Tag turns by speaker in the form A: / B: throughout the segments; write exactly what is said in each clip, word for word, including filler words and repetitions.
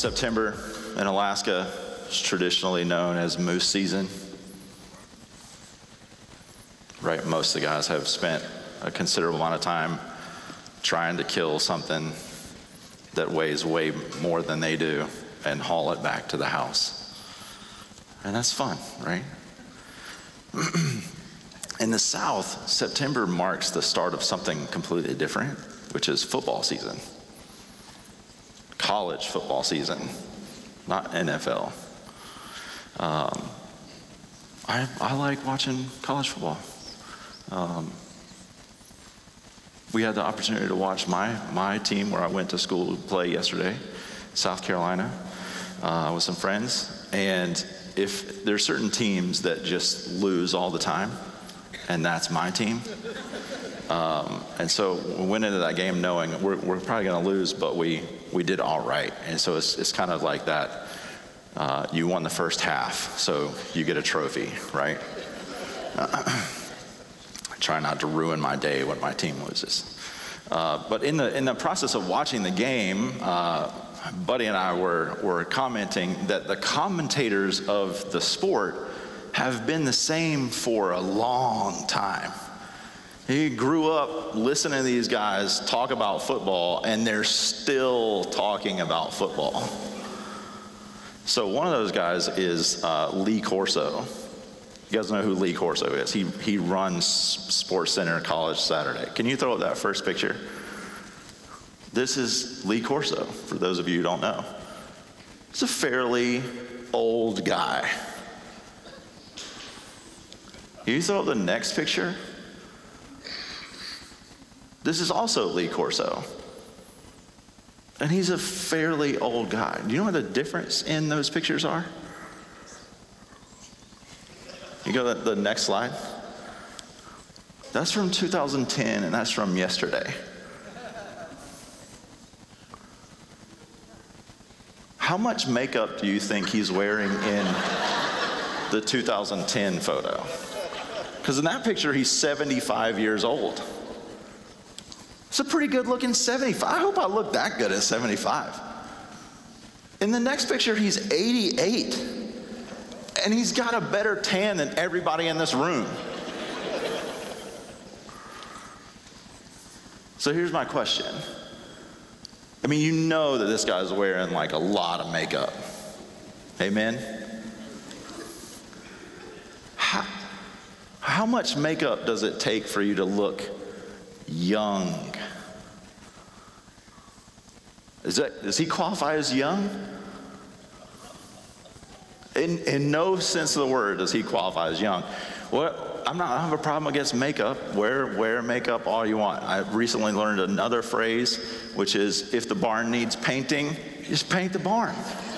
A: September in Alaska is traditionally known as moose season. Right, most of the guys have spent a considerable amount of time trying to kill something that weighs way more than they do and haul it back to the house. And that's fun, right? In the South, September marks the start of something completely different, which is football season. College football season, not N F L. Um, I, I like watching college football. Um, we had the opportunity to watch my, my team where I went to school play yesterday, South Carolina, uh, with some friends. And if there's certain teams that just lose all the time, and that's my team. Um, and so we went into that game knowing we're, we're probably going to lose, but we, we did all right. And so it's, it's kind of like that. Uh, you won the first half, so you get a trophy, right? Uh, try not to ruin my day when my team loses. Uh, but in the in the process of watching the game, uh, Buddy and I were were commenting that the commentators of the sport have been the same for a long time. He grew up listening to these guys talk about football, and they're still talking about football. So one of those guys is uh, Lee Corso. You guys know who Lee Corso is. He, he runs Sports Center College Saturday. Can you throw up that first picture? This is Lee Corso, for those of you who don't know. He's a fairly old guy. Can you throw up the next picture? This is also Lee Corso. And he's a fairly old guy. Do you know what the difference in those pictures are? You go to the next slide. That's from two thousand ten, and that's from yesterday. How much makeup do you think he's wearing in the two thousand ten photo? Because in that picture, he's seventy-five years old. It's a pretty good looking seventy-five. I hope I look that good at seventy-five. In the next picture, he's eighty-eight. And he's got a better tan than everybody in this room. So here's my question. I mean, you know that this guy's wearing like a lot of makeup. Amen? How, how much makeup does it take for you to look young? Is that, does he qualify as young? In, in no sense of the word does he qualify as young. Well, I'm not, I don't have a problem against makeup. Wear, wear makeup all you want. I recently learned another phrase, which is, if the barn needs painting, just paint the barn.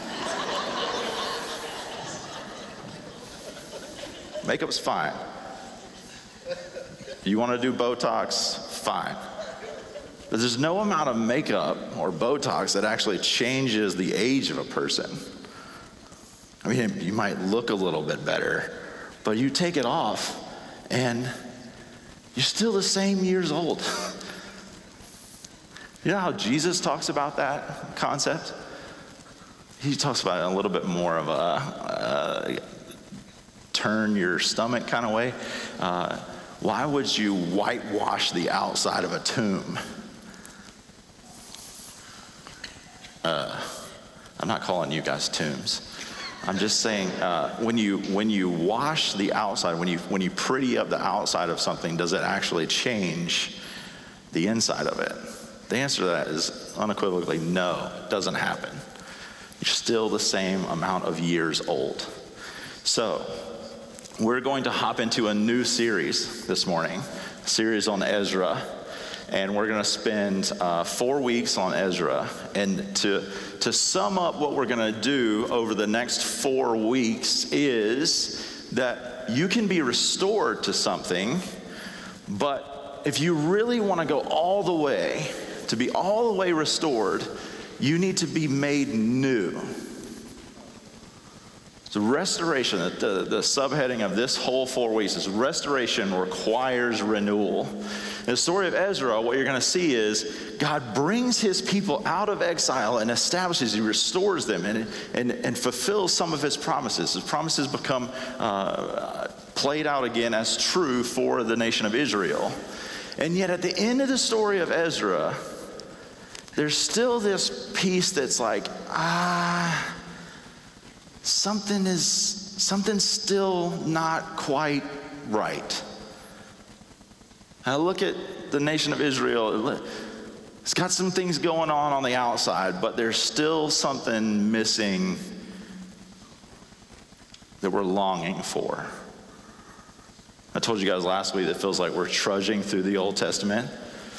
A: Makeup's fine. You want to do Botox, fine. But there's no amount of makeup or Botox that actually changes the age of a person. I mean, you might look a little bit better, but you take it off and you're still the same years old. You know how Jesus talks about that concept? He talks about it in a little bit more of a, a turn your stomach kind of way. Uh, why would you whitewash the outside of a tomb? Uh, I'm not calling you guys tombs. I'm just saying, uh, when you when you wash the outside, when you when you pretty up the outside of something, does it actually change the inside of it? The answer to that is unequivocally no. It doesn't happen. You're still the same amount of years old. So we're going to hop into a new series this morning, a series on Ezra. And we're going to spend uh, four weeks on Ezra. And to, to sum up what we're going to do over the next four weeks is that you can be restored to something, but if you really want to go all the way, to be all the way restored, you need to be made new. So restoration, the, the, the subheading of this whole four weeks is restoration requires renewal. In the story of Ezra, what you're going to see is God brings his people out of exile and establishes, he restores them and, and, and fulfills some of his promises. His promises become uh, played out again as true for the nation of Israel. And yet at the end of the story of Ezra, there's still this piece that's like, ah, something is, something's still not quite right. And I look at the nation of Israel, it's got some things going on on the outside, but there's still something missing that we're longing for. I told you guys last week that it feels like we're trudging through the Old Testament.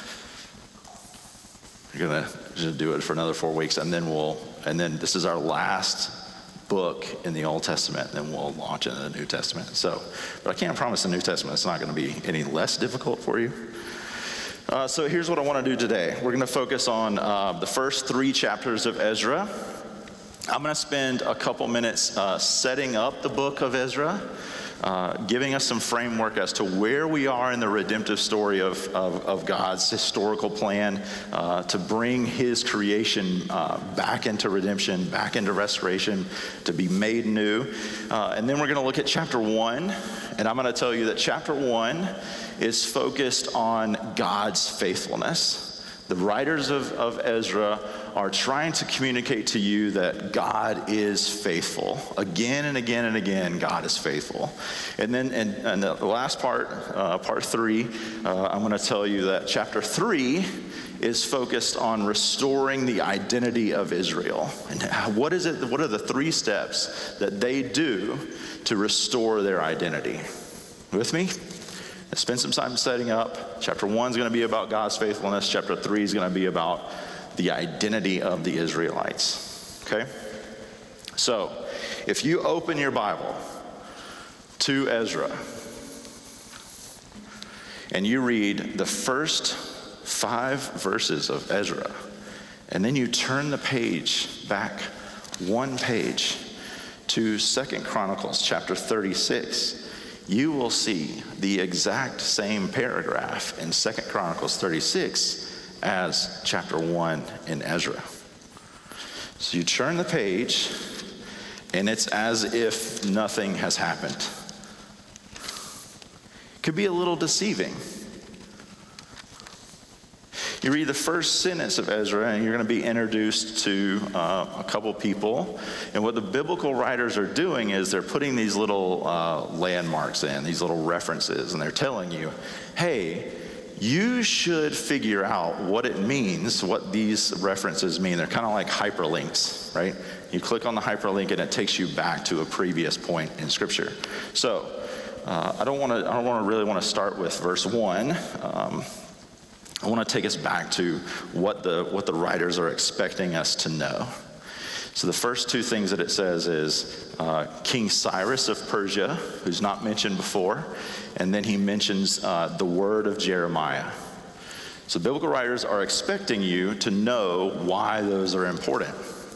A: We're gonna just do it for another four weeks, and then we'll, and then this is our last book in the Old Testament, then we'll launch into the New Testament. So, but I can't promise the New Testament it's not going to be any less difficult for you. Uh, so here's what I want to do today. We're going to focus on uh, the first three chapters of Ezra. I'm going to spend a couple minutes uh, setting up the book of Ezra, uh, giving us some framework as to where we are in the redemptive story of, of, of God's historical plan uh, to bring his creation uh, back into redemption, back into restoration, to be made new. Uh, and then we're going to look at chapter one, and I'm going to tell you that chapter one is focused on God's faithfulness. The writers of, of Ezra are trying to communicate to you that God is faithful. Again and again and again, God is faithful. And then in, in the last part, uh, part three, uh, I'm going to tell you that chapter three is focused on restoring the identity of Israel. And what is it? What are the three steps that they do to restore their identity? With me? Let's spend some time setting up. Chapter one is going to be about God's faithfulness. Chapter three is going to be about the identity of the Israelites. Okay? So, if you open your Bible to Ezra and you read the first five verses of Ezra, and then you turn the page back one page to Second Chronicles chapter thirty-six, you will see the exact same paragraph in Second Chronicles thirty-six as chapter one in Ezra. So you turn the page, and it's as if nothing has happened. It could be a little deceiving. You read the first sentence of Ezra, and you're going to be introduced to uh, a couple people. And what the biblical writers are doing is they're putting these little uh, landmarks in, these little references, and they're telling you, hey, you should figure out what it means, what these references mean. They're kind of like hyperlinks, right? You click on the hyperlink, and it takes you back to a previous point in Scripture. So uh, I don't want to. I don't want to really want to start with verse one. Um, I want to take us back to what the what the writers are expecting us to know. So the first two things that it says is uh, King Cyrus of Persia, who's not mentioned before, and then he mentions uh, the word of Jeremiah. So biblical writers are expecting you to know why those are important.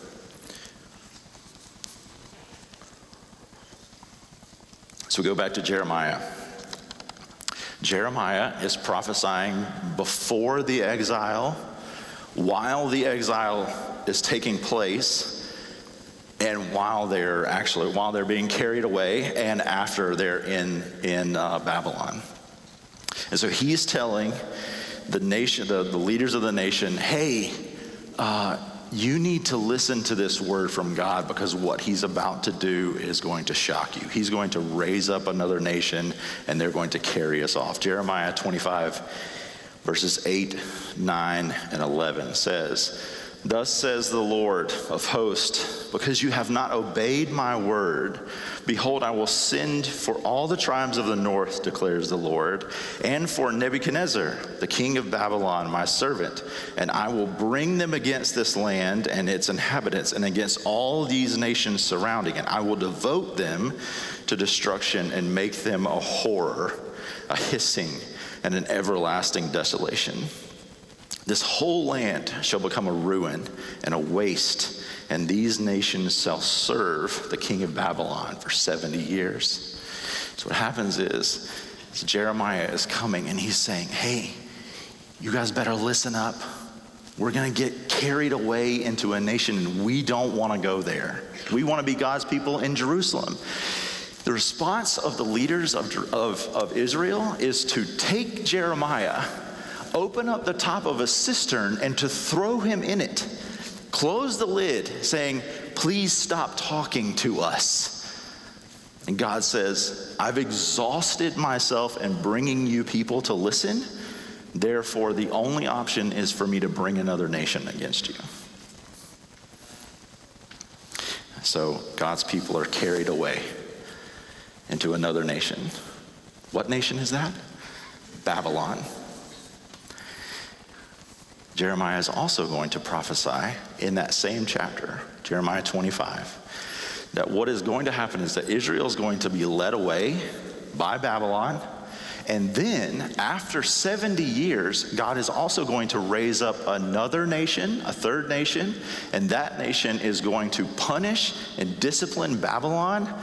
A: So we go back to Jeremiah. Jeremiah is prophesying before the exile, while the exile is taking place, and while they're actually while they're being carried away, and after they're in in uh, Babylon. And so he's telling the nation, the, the leaders of the nation, hey, uh, you need to listen to this word from God, because what he's about to do is going to shock you. He's going to raise up another nation, and they're going to carry us off. Jeremiah twenty-five, verses eight, nine, and eleven says, "Thus says the Lord of hosts, because you have not obeyed my word, behold, I will send for all the tribes of the north, declares the Lord, and for Nebuchadnezzar, the king of Babylon, my servant, and I will bring them against this land and its inhabitants, and against all these nations surrounding it. I will devote them to destruction and make them a horror, a hissing, and an everlasting desolation. This whole land shall become a ruin and a waste, and these nations shall serve the king of Babylon for seventy years. So what happens is, is Jeremiah is coming and he's saying, hey, you guys better listen up. We're going to get carried away into a nation, and we don't want to go there. We want to be God's people in Jerusalem. The response of the leaders of, of, of Israel is to take Jeremiah, open up the top of a cistern, and to throw him in it. Close the lid, saying, please stop talking to us. And God says, I've exhausted myself in bringing you people to listen. Therefore, the only option is for me to bring another nation against you. So God's people are carried away into another nation. What nation is that? Babylon. Jeremiah is also going to prophesy in that same chapter, Jeremiah twenty-five, that what is going to happen is that Israel is going to be led away by Babylon. And then, after seventy years, God is also going to raise up another nation, a third nation, and that nation is going to punish and discipline Babylon.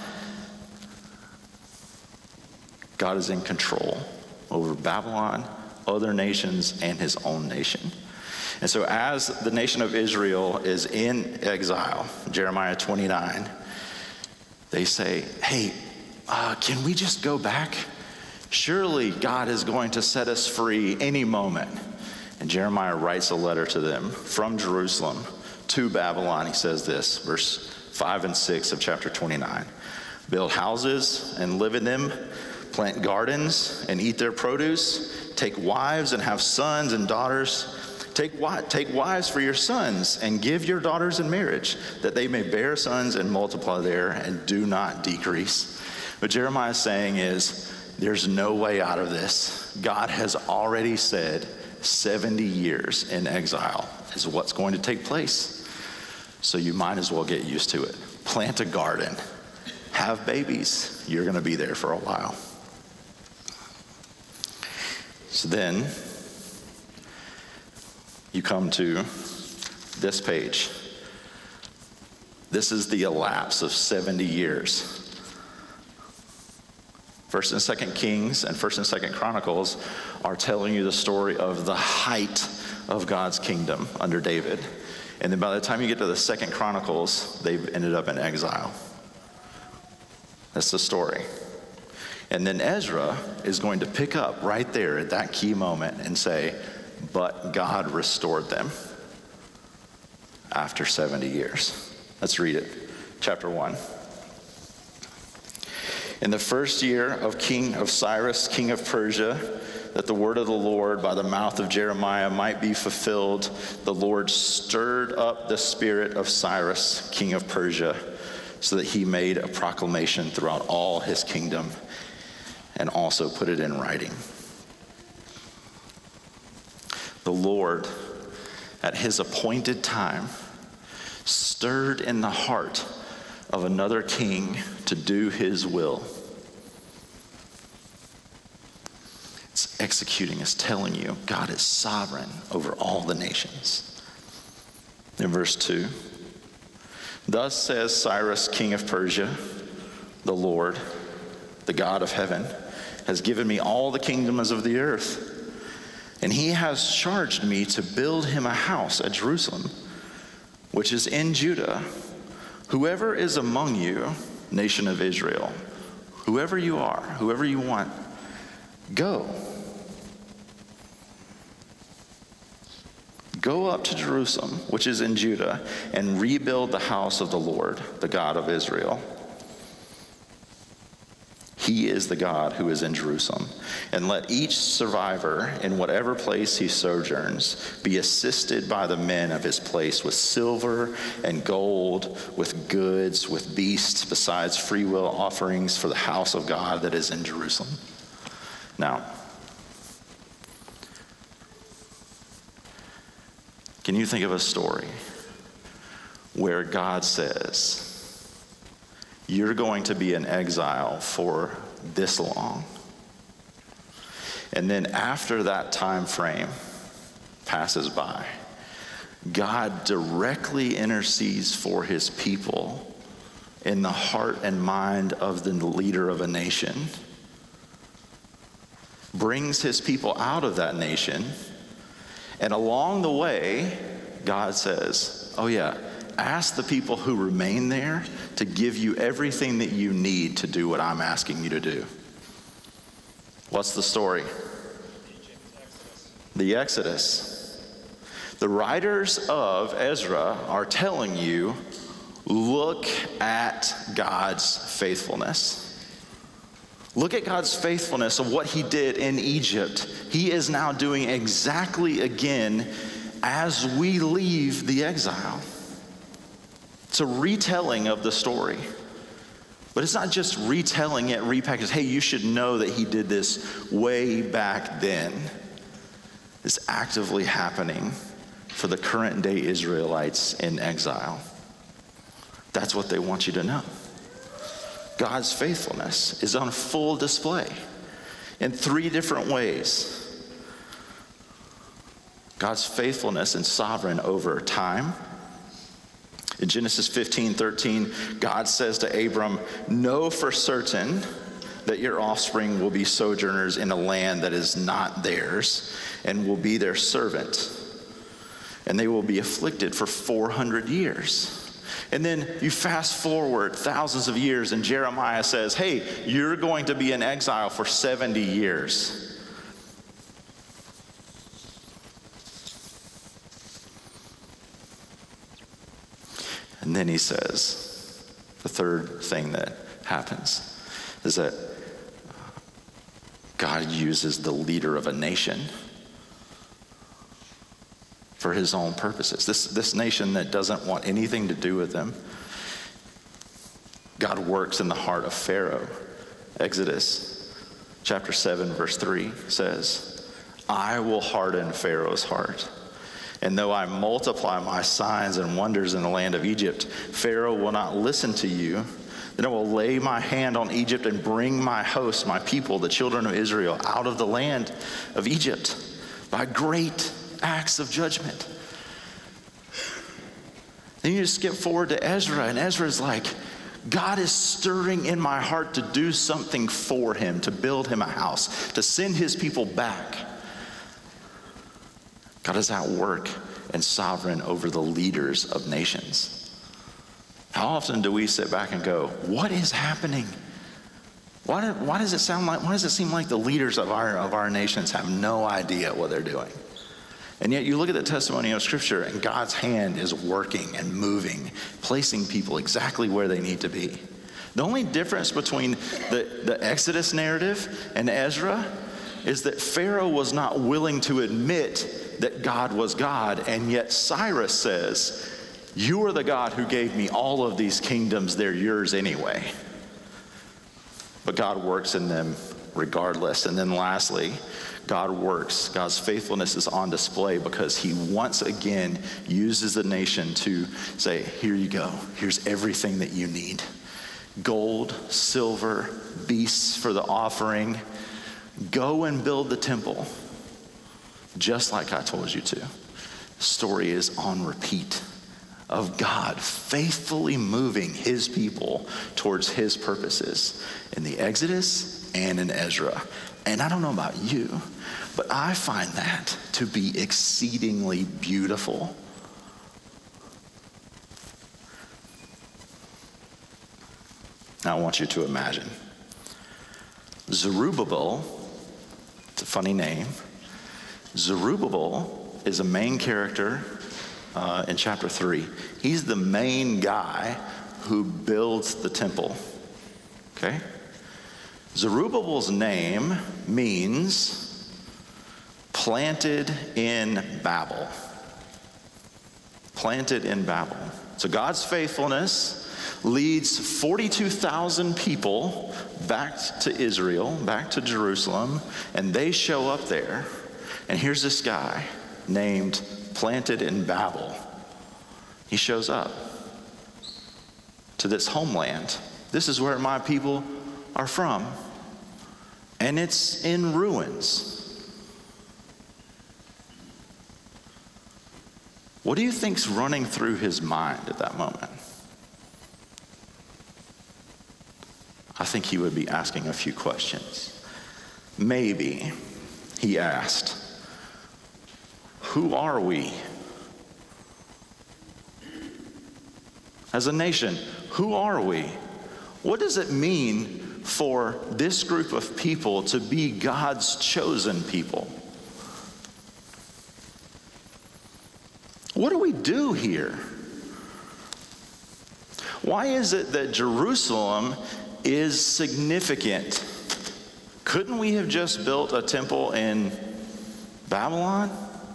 A: God is in control over Babylon, other nations, and his own nation. And so as the nation of Israel is in exile, Jeremiah twenty-nine, they say, hey, uh, can we just go back? Surely God is going to set us free any moment. And Jeremiah writes a letter to them from Jerusalem to Babylon. He says this, verse five and six of chapter twenty-nine. Build houses and live in them, plant gardens and eat their produce, take wives and have sons and daughters. Take, take wives for your sons and give your daughters in marriage, that they may bear sons and multiply there and do not decrease. What Jeremiah is saying is, there's no way out of this. God has already said seventy years in exile is what's going to take place. So you might as well get used to it. Plant a garden. Have babies. You're going to be there for a while. So then you come to this page. This is the elapse of seventy years. First and Second Kings and First and Second Chronicles are telling you the story of the height of God's kingdom under David. And then by the time you get to the Second Chronicles, they've ended up in exile. That's the story. And then Ezra is going to pick up right there at that key moment and say, but God restored them after seventy years. Let's read it. Chapter one. In the first year of King of Cyrus, king of Persia, that the word of the Lord by the mouth of Jeremiah might be fulfilled, the Lord stirred up the spirit of Cyrus, king of Persia, so that he made a proclamation throughout all his kingdom and also put it in writing. The Lord, at his appointed time, stirred in the heart of another king to do his will. It's executing, it's telling you God is sovereign over all the nations. In verse two, thus says Cyrus, king of Persia, the Lord, the God of heaven, has given me all the kingdoms of the earth, and he has charged me to build him a house at Jerusalem, which is in Judah. Whoever is among you, nation of Israel, whoever you are, whoever you want, go. Go up to Jerusalem, which is in Judah, and rebuild the house of the Lord, the God of Israel. He is the God who is in Jerusalem. And let each survivor in whatever place he sojourns be assisted by the men of his place with silver and gold, with goods, with beasts, besides freewill offerings for the house of God that is in Jerusalem. Now, can you think of a story where God says, you're going to be in exile for this long, and then after that time frame passes by, God directly intercedes for his people in the heart and mind of the leader of a nation, brings his people out of that nation, and along the way, God says, oh yeah, ask the people who remain there to give you everything that you need to do what I'm asking you to do. What's the story? The Exodus. The writers of Ezra are telling you, look at God's faithfulness. Look at God's faithfulness of what he did in Egypt. He is now doing exactly again as we leave the exile. It's a retelling of the story. But it's not just retelling it, repackaged. Hey, you should know that he did this way back then. It's actively happening for the current day Israelites in exile. That's what they want you to know. God's faithfulness is on full display in three different ways. God's faithfulness and sovereign over time. In Genesis fifteen thirteen, God says to Abram, know for certain that your offspring will be sojourners in a land that is not theirs and will be their servant. And they will be afflicted for four hundred years. And then you fast forward thousands of years and Jeremiah says, hey, you're going to be in exile for seventy years. And then he says, the third thing that happens is that God uses the leader of a nation for his own purposes. This, this nation that doesn't want anything to do with them. God works in the heart of Pharaoh. Exodus chapter seven verse three says, I will harden Pharaoh's heart. And though I multiply my signs and wonders in the land of Egypt, Pharaoh will not listen to you. Then I will lay my hand on Egypt and bring my host, my people, the children of Israel, out of the land of Egypt by great acts of judgment. Then you just skip forward to Ezra, and Ezra's like, God is stirring in my heart to do something for him, to build him a house, to send his people back. God is at work and sovereign over the leaders of nations. How often do we sit back and go, what is happening? Why, do, why does it sound like, why does it seem like the leaders of our, of our nations have no idea what they're doing? And yet you look at the testimony of Scripture and God's hand is working and moving, placing people exactly where they need to be. The only difference between the, the Exodus narrative and Ezra is that Pharaoh was not willing to admit that God was God, and yet Cyrus says, you are the God who gave me all of these kingdoms, they're yours anyway. But God works in them regardless. And then lastly, God works. God's faithfulness is on display because he once again uses the nation to say, here you go. Here's everything that you need. Gold, silver, beasts for the offering. Go and build the temple, just like I told you to. The story is on repeat of God faithfully moving his people towards his purposes in the Exodus and in Ezra. And I don't know about you, but I find that to be exceedingly beautiful. Now I want you to imagine Zerubbabel. It's a funny name. Zerubbabel is a main character uh, in chapter three. He's the main guy who builds the temple. Okay? Zerubbabel's name means planted in Babel. Planted in Babel. So God's faithfulness leads forty-two thousand people back to Israel, back to Jerusalem, and they show up there. And here's this guy named Planted in Babel. He shows up to this homeland. This is where my people are from. And it's in ruins. What do you think's running through his mind at that moment? I think he would be asking a few questions. Maybe he asked, who are we? As a nation, who are we? What does it mean for this group of people to be God's chosen people? What do we do here? Why is it that Jerusalem is significant? Couldn't we have just built a temple in Babylon?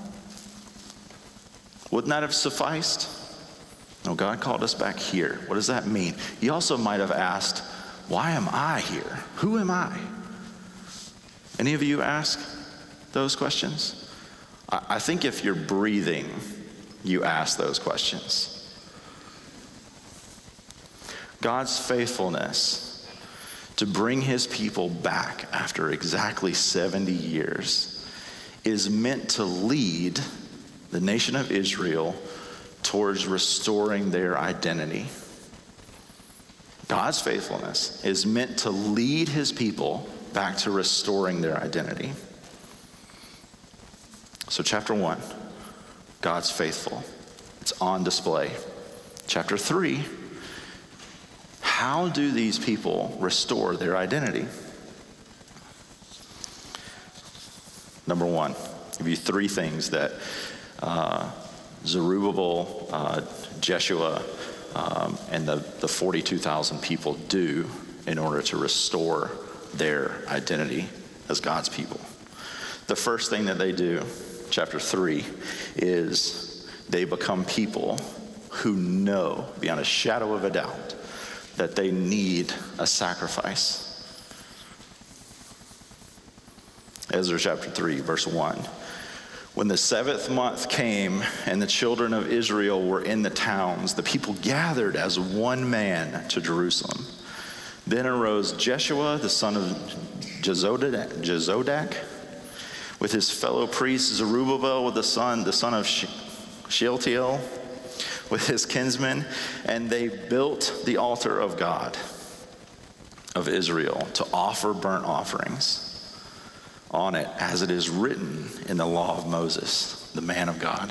A: Wouldn't that have sufficed? No, God called us back here. What does that mean? He also might have asked, why am I here? Who am I? Any of you ask those questions? I think if you're breathing, you ask those questions. God's faithfulness to bring his people back after exactly seventy years is meant to lead the nation of Israel towards restoring their identity. God's faithfulness is meant to lead his people back to restoring their identity. So chapter one, God's faithful. It's on display. Chapter three, how do these people restore their identity? Number one, I'll give you three things that uh, Zerubbabel, uh, Jeshua, um, and the, the forty-two thousand people do in order to restore their identity as God's people. The first thing that they do, chapter three, is they become people who know beyond a shadow of a doubt that they need a sacrifice. Ezra chapter three, verse one. When the seventh month came and the children of Israel were in the towns, the people gathered as one man to Jerusalem. Then arose Jeshua, the son of Jezodak, Jezodak with his fellow priest Zerubbabel, with the son, the son of Shealtiel, with his kinsmen, and they built the altar of God of Israel to offer burnt offerings on it, as it is written in the law of Moses, the man of God.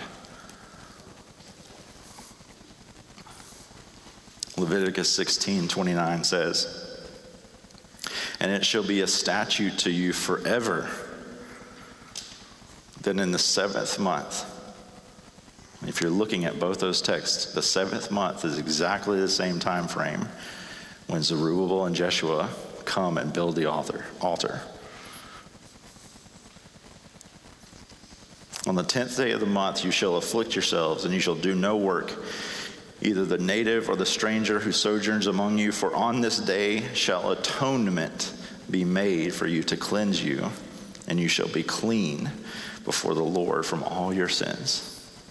A: Leviticus sixteen twenty-nine says, and it shall be a statute to you forever, that in the seventh month, if you're looking at both those texts, the seventh month is exactly the same time frame when Zerubbabel and Jeshua come and build the altar. altar. On the tenth day of the month you shall afflict yourselves, and you shall do no work, either the native or the stranger who sojourns among you, for on this day shall atonement be made for you to cleanse you, and you shall be clean before the Lord from all your sins.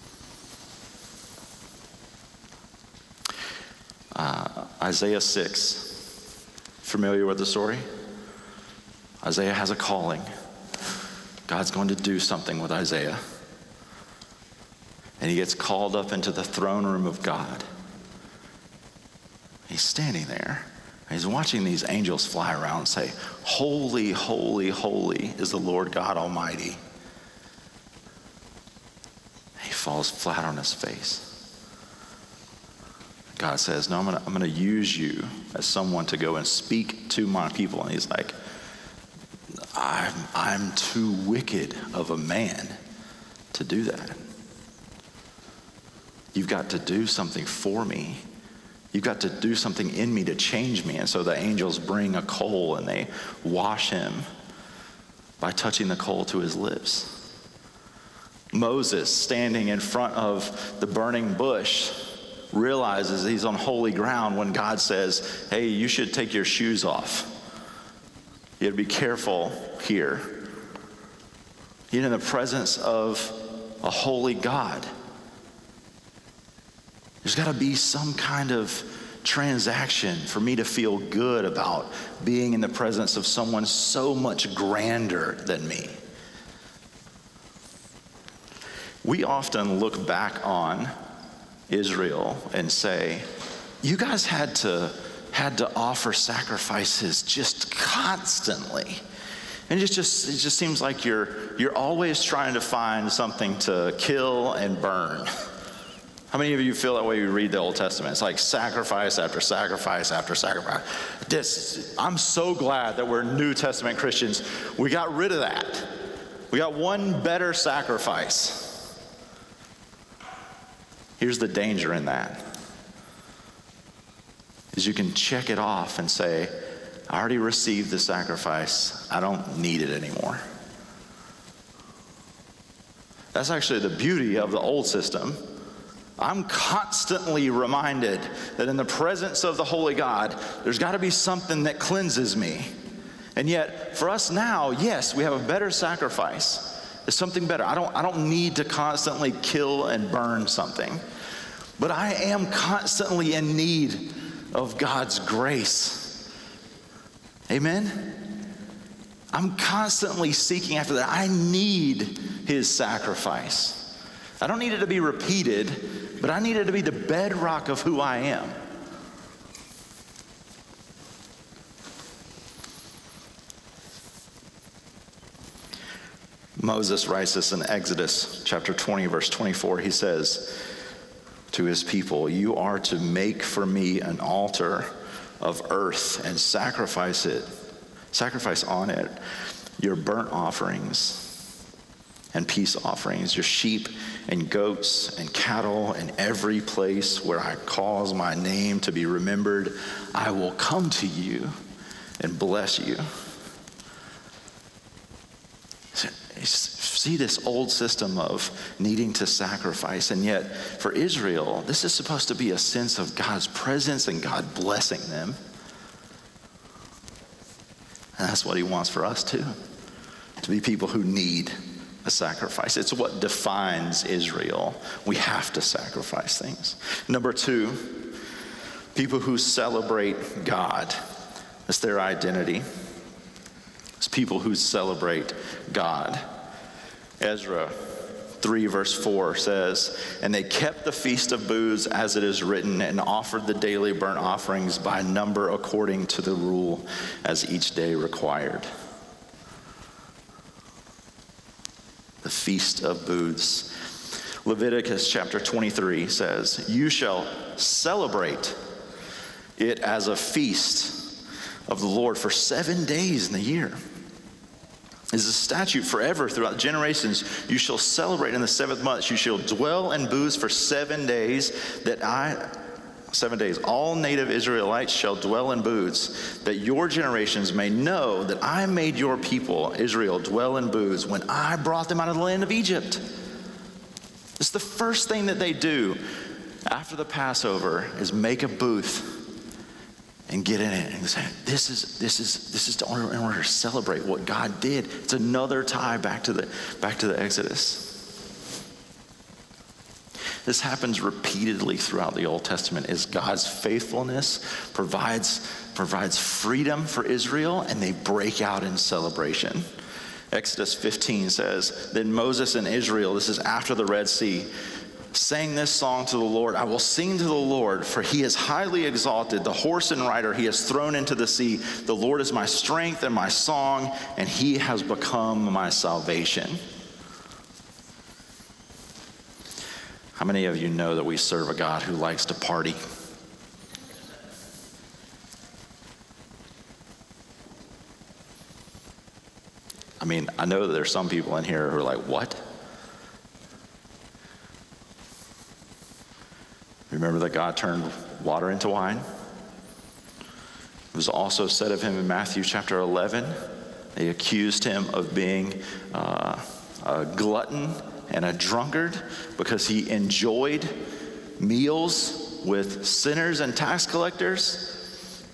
A: Uh, Isaiah six, familiar with the story? Isaiah has a calling. God's going to do something with Isaiah. And he gets called up into the throne room of God. He's standing there. And he's watching these angels fly around and say, holy, holy, holy is the Lord God Almighty. He falls flat on his face. God says, no, I'm going to I'm going to use you as someone to go and speak to my people. And he's like, I'm, I'm too wicked of a man to do that. You've got to do something for me. You've got to do something in me to change me. And so the angels bring a coal and they wash him by touching the coal to his lips. Moses, standing in front of the burning bush, realizes he's on holy ground when God says, hey, you should take your shoes off. You have to be careful here. You're in the presence of a holy God. There's got to be some kind of transaction for me to feel good about being in the presence of someone so much grander than me. We often look back on Israel and say, you guys had to had to offer sacrifices just constantly. And it just it just seems like you're you're always trying to find something to kill and burn. How many of you feel that way when you read the Old Testament? It's like sacrifice after sacrifice after sacrifice. This, I'm so glad that we're New Testament Christians. We got rid of that. We got one better sacrifice. Here's the danger in that, is you can check it off and say, I already received the sacrifice. I don't need it anymore. That's actually the beauty of the old system. I'm constantly reminded that in the presence of the Holy God, there's got to be something that cleanses me. And yet, for us now, yes, we have a better sacrifice. There's something better. I don't, I don't need to constantly kill and burn something. But I am constantly in need of God's grace. Amen? I'm constantly seeking after that. I need his sacrifice. I don't need it to be repeated, but I need it to be the bedrock of who I am. Moses writes this in Exodus chapter twenty, verse twenty-four. He says to his people, you are to make for me an altar of earth and sacrifice it, sacrifice on it your burnt offerings and peace offerings, your sheep and goats and cattle, and every place where I cause my name to be remembered, I will come to you and bless you. See this old system of needing to sacrifice, and yet for Israel, this is supposed to be a sense of God's presence and God blessing them. And that's what he wants for us too, to be people who need a sacrifice. It's what defines Israel. We have to sacrifice things. Number two, people who celebrate God. It's their identity. It's people who celebrate God. Ezra three verse four says, and they kept the feast of booths as it is written, and offered the daily burnt offerings by number according to the rule as each day required. The feast of booths. Leviticus chapter twenty-three says, you shall celebrate it as a feast of the Lord for seven days in the year. Is a statute forever throughout generations. You shall celebrate in the seventh month. You shall dwell in booths for seven days. That I, seven days, all native Israelites shall dwell in booths, that your generations may know that I made your people, Israel, dwell in booths when I brought them out of the land of Egypt. It's the first thing that they do after the Passover is make a booth and get in it and say, this is this is this is to order, in order to celebrate what God did. It's another tie back to the back to the Exodus. This happens repeatedly throughout the Old Testament as God's faithfulness provides provides freedom for Israel, and they break out in celebration. Exodus fifteen says, then Moses and Israel, this is after the Red Sea, sang this song to the Lord. I will sing to the Lord, for he is highly exalted. The horse and rider he has thrown into the sea. The Lord is my strength and my song, and he has become my salvation. How many of you know that we serve a God who likes to party? I mean, I know that there's some people in here who are like, what? Remember that God turned water into wine? It was also said of him in Matthew chapter eleven, they accused him of being uh, a glutton and a drunkard because he enjoyed meals with sinners and tax collectors.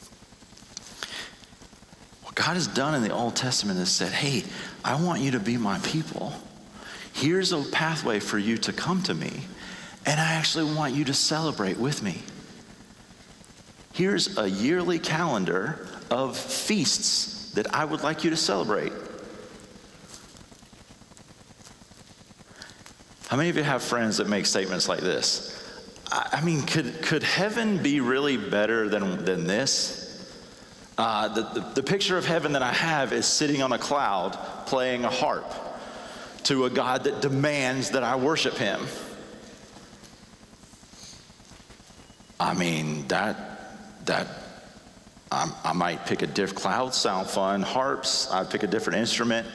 A: What God has done in the Old Testament is said, hey, I want you to be my people. Here's a pathway for you to come to me. And I actually want you to celebrate with me. Here's a yearly calendar of feasts that I would like you to celebrate. How many of you have friends that make statements like this? I, I mean, could could heaven be really better than, than this? Uh, the, the, the picture of heaven that I have is sitting on a cloud playing a harp to a God that demands that I worship him. I mean, that, that I, I might pick a different, clouds sound fun, harps, I'd pick a different instrument.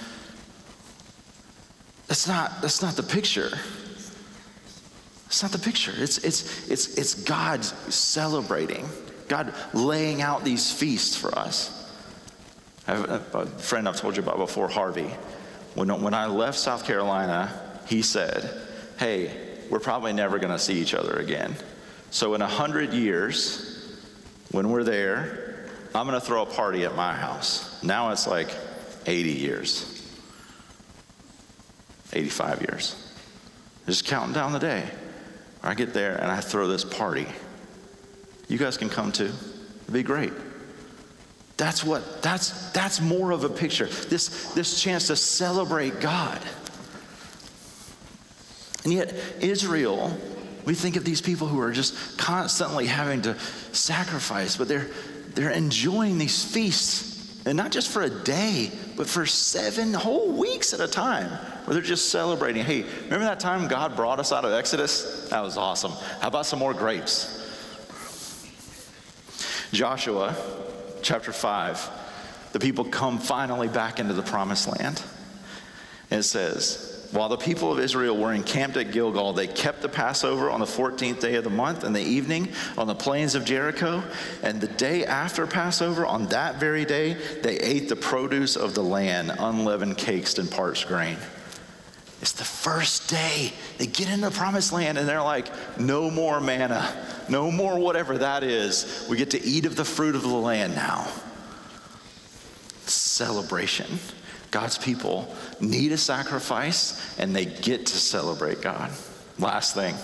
A: That's not, that's not the picture. It's not the picture. It's, it's, it's, it's God celebrating, God laying out these feasts for us. I have a friend I've told you about before, Harvey. When, when I left South Carolina, he said, hey, we're probably never going to see each other again. So in a hundred years, when we're there, I'm going to throw a party at my house. Now it's like eighty years, eighty-five years. Just counting down the day. I get there and I throw this party. You guys can come too. It'd be great. That's what, that's, that's more of a picture. This, this chance to celebrate God. And yet, Israel, we think of these people who are just constantly having to sacrifice, but they're, they're enjoying these feasts. And not just for a day, but for seven whole weeks at a time, where they're just celebrating. Hey, remember that time God brought us out of Exodus? That was awesome. How about some more grapes? Joshua chapter five, the people come finally back into the promised land. And it says, while the people of Israel were encamped at Gilgal, they kept the Passover on the fourteenth day of the month in the evening on the plains of Jericho. And the day after Passover, on that very day, they ate the produce of the land, unleavened cakes and parched grain. It's the first day they get into the promised land and they're like, no more manna, no more whatever that is. We get to eat of the fruit of the land now. Celebration. God's people need a sacrifice and they get to celebrate God. Last thing.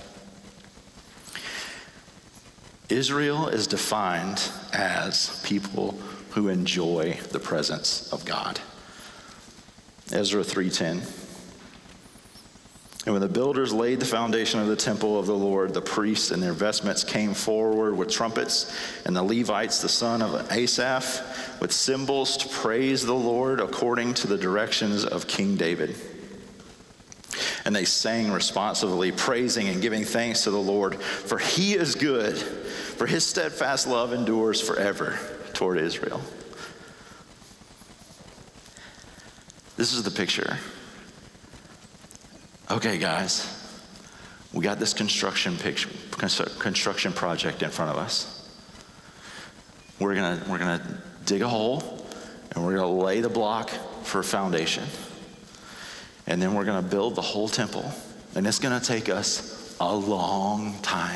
A: Israel is defined as people who enjoy the presence of God. Ezra three ten. And when the builders laid the foundation of the temple of the Lord, the priests in their vestments came forward with trumpets, and the Levites, the son of Asaph, with cymbals to praise the Lord according to the directions of King David. And they sang responsively, praising and giving thanks to the Lord, for he is good, for his steadfast love endures forever toward Israel. This is the picture. Okay, guys, we got this construction picture, construction project in front of us. We're gonna we're gonna dig a hole, and we're gonna lay the block for a foundation, and then we're gonna build the whole temple, and it's gonna take us a long time,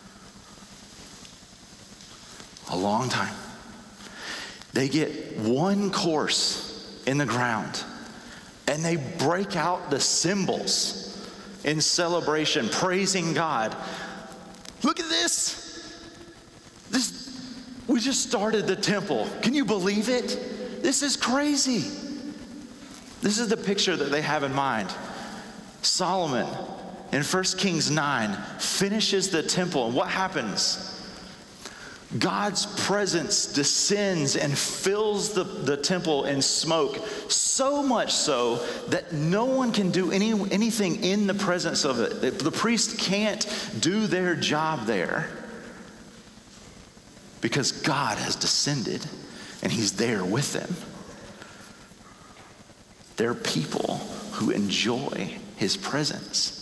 A: a long time. They get one course in the ground. And they break out the cymbals in celebration, praising God. Look at this. This, we just started the temple. Can you believe it? This is crazy. This is the picture that they have in mind. Solomon in First Kings nine finishes the temple, and what happens? God's presence descends and fills the, the temple in smoke, so much so that no one can do any, anything in the presence of it. The, the priest can't do their job there because God has descended and he's there with them. They're people who enjoy his presence.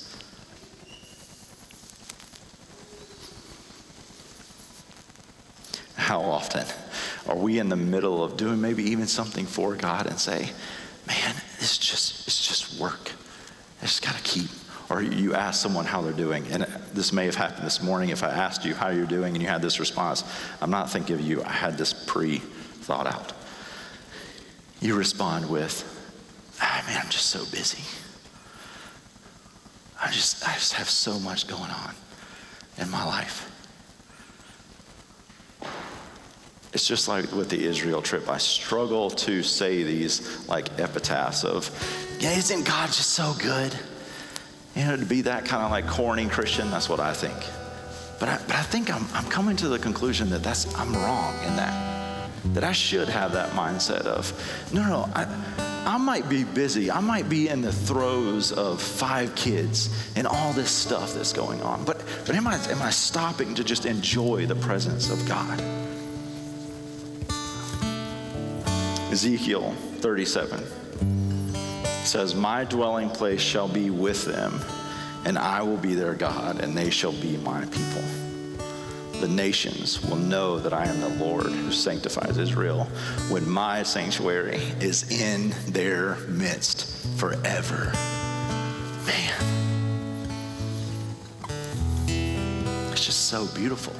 A: How often are we in the middle of doing maybe even something for God and say, man, it's just, it's just work. I just got to keep. Or you ask someone how they're doing. And this may have happened this morning if I asked you how you're doing and you had this response. I'm not thinking of you. I had this pre-thought out. You respond with, ah, man, I'm just so busy. I just, I just have so much going on in my life. It's just like with the Israel trip. I struggle to say these like epitaphs of, yeah, isn't God just so good? you know, to be that kind of like corny Christian. That's what I think. But I, but I think I'm, I'm coming to the conclusion that that's, I'm wrong in that. That I should have that mindset of, no, no, I, I might be busy. I might be in the throes of five kids and all this stuff that's going on. But, but am I, am I stopping to just enjoy the presence of God? Ezekiel thirty-seven says, my dwelling place shall be with them, and I will be their God, and they shall be my people. The nations will know that I am the Lord who sanctifies Israel when my sanctuary is in their midst forever. Man, it's just so beautiful.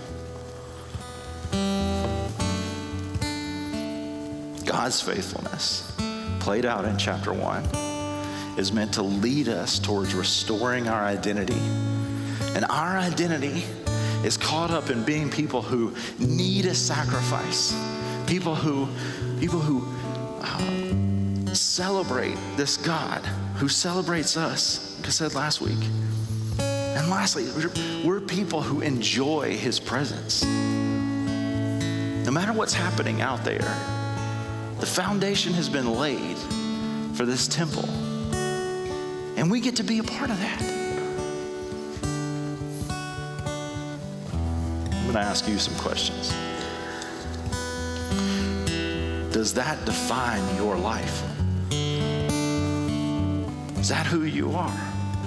A: God's faithfulness, played out in chapter one, is meant to lead us towards restoring our identity. And our identity is caught up in being people who need a sacrifice, people who, people who uh, celebrate this God who celebrates us, like I said last week. And lastly, we're, we're people who enjoy his presence. No matter what's happening out there, the foundation has been laid for this temple. And we get to be a part of that. I'm going to ask you some questions. Does that define your life? Is that who you are?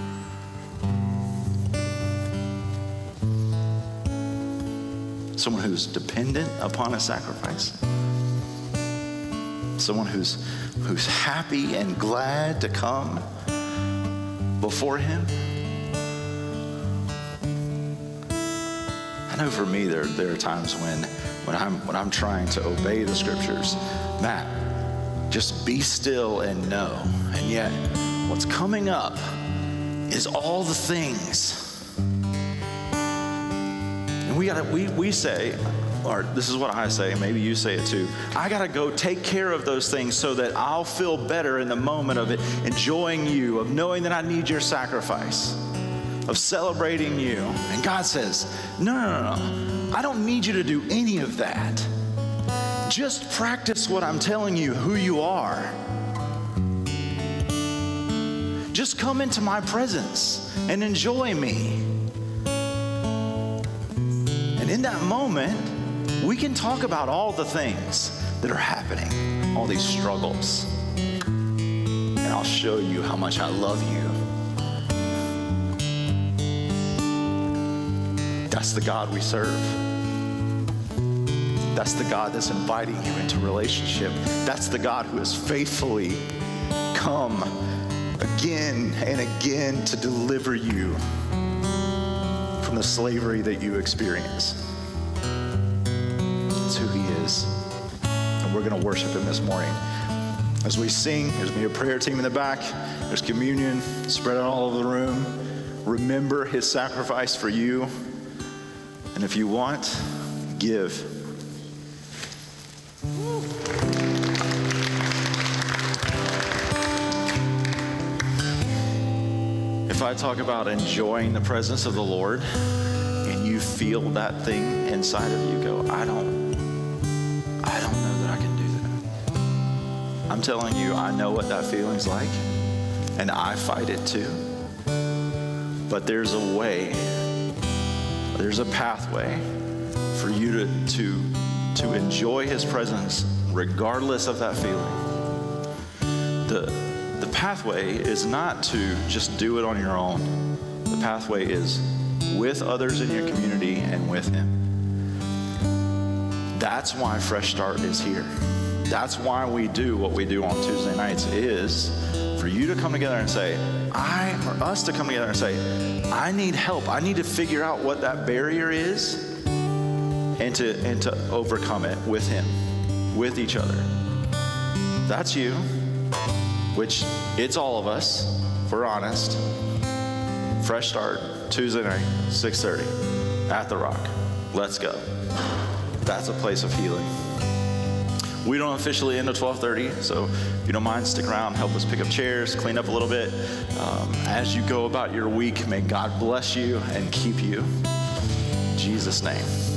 A: Someone who's dependent upon a sacrifice? Someone who's, who's happy and glad to come before him? I know for me, there, there are times when, when, I'm, when I'm trying to obey the scriptures, Matt, just be still and know. And yet, what's coming up is all the things. And we gotta, we, we say, or this is what I say, maybe you say it too, I gotta go take care of those things so that I'll feel better in the moment of it, enjoying you, of knowing that I need your sacrifice, of celebrating you. And God says, no, no, no, no, I don't need you to do any of that. Just practice what I'm telling you, who you are. Just come into my presence and enjoy me. And in that moment, we can talk about all the things that are happening, all these struggles. And I'll show you how much I love you. That's the God we serve. That's the God that's inviting you into relationship. That's the God who has faithfully come again and again to deliver you from the slavery that you experience. That's who he is. And we're going to worship him this morning. As we sing, there's going to be a prayer team in the back. There's communion spread out all over the room. Remember his sacrifice for you. And if you want, give. If I talk about enjoying the presence of the Lord, and you feel that thing inside of you go, I don't, I don't know that I can do that. I'm telling you, I know what that feeling's like, and I fight it too. But there's a way, there's a pathway for you to, to, to enjoy his presence regardless of that feeling. The, the pathway is not to just do it on your own. The pathway is with others in your community and with him. That's why Fresh Start is here. That's why we do what we do on Tuesday nights, is for you to come together and say, I, or us to come together and say, I need help. I need to figure out what that barrier is and to, and to overcome it with him, with each other. That's you, which it's all of us, if we're honest. Fresh Start, Tuesday night, six thirty, at the Rock. Let's go. That's a place of healing. We don't officially end at twelve thirty, so if you don't mind, stick around, help us pick up chairs, clean up a little bit. Um, as you go about your week, may God bless you and keep you. In Jesus' name.